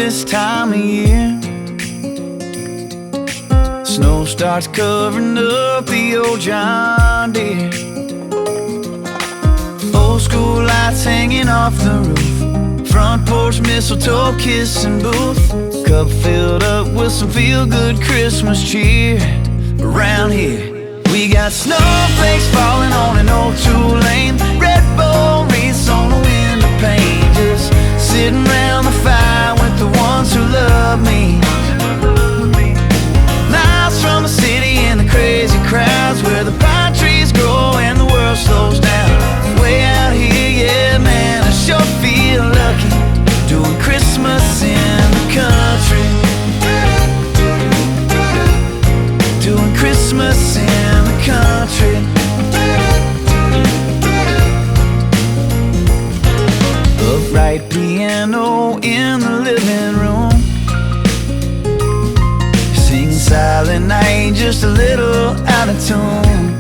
this time of year. Snow starts covering up the old John Deere. Old school lights hanging off the roof, front porch mistletoe kissing booth, cup filled up with some feel-good Christmas cheer. Around here we got snowflakes falling on an old two-lane, red bone wreaths on the window pane, just sitting round the fire with the ones who love me. Miles from the city and the crazy crowds, where the pine trees grow and the world slows down. Way out here, yeah man, I sure feel lucky, doing Christmas in the country, doing Christmas in the country. Upright piano in the living room, sing Silent Night just a little out of tune.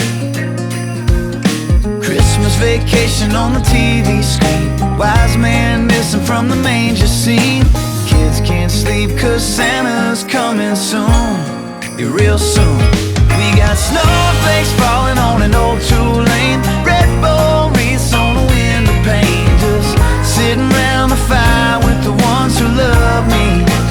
Christmas Vacation on the TV screen, wise man missing from the manger scene. Kids can't sleep 'cause Santa's coming soon, yeah, real soon. We got snowflakes falling on an old two-lane, red bone wreaths on the window pane, just sitting round the fire with the ones who love me.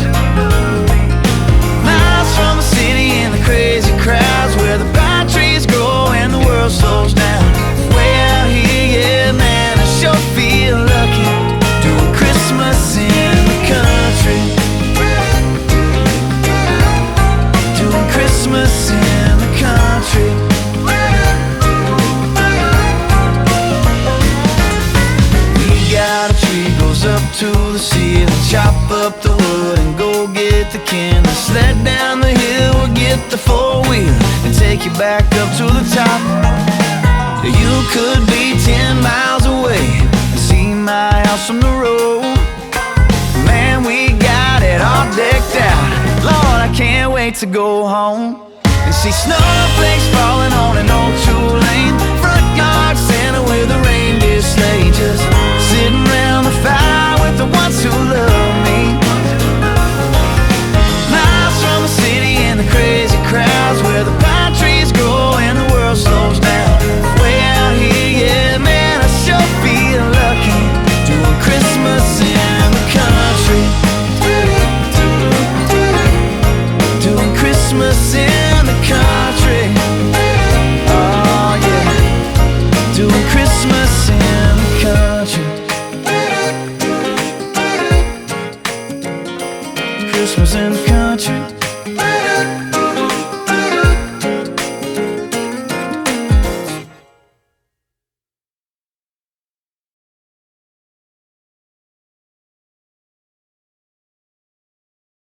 Miles from the city and the crazy crowds, where the pine trees grow and the world slows down. Way out here, yeah man, I sure feel lucky, doing Christmas in the country, doing Christmas in the country. We got a tree goes up to the ceiling, chop up the wood and go get the kindling, sled down the hill or get the four-wheel and take you back up to the top. You could be 10 miles away and see my house from the road. Man, we got it all decked out, Lord, I can't wait to go home and see snowflakes falling on an old two-lane, front yard Santa with a reindeer sleigh, just sitting round the fire with the ones who love me. Miles from the city and the crazy crowds, where the pine trees grow and the world slows down. Way out here, yeah man, I sure feel lucky, doing Christmas in the country, doing Christmas in the country. Oh yeah, doing Christmas in the country, Christmas in the country.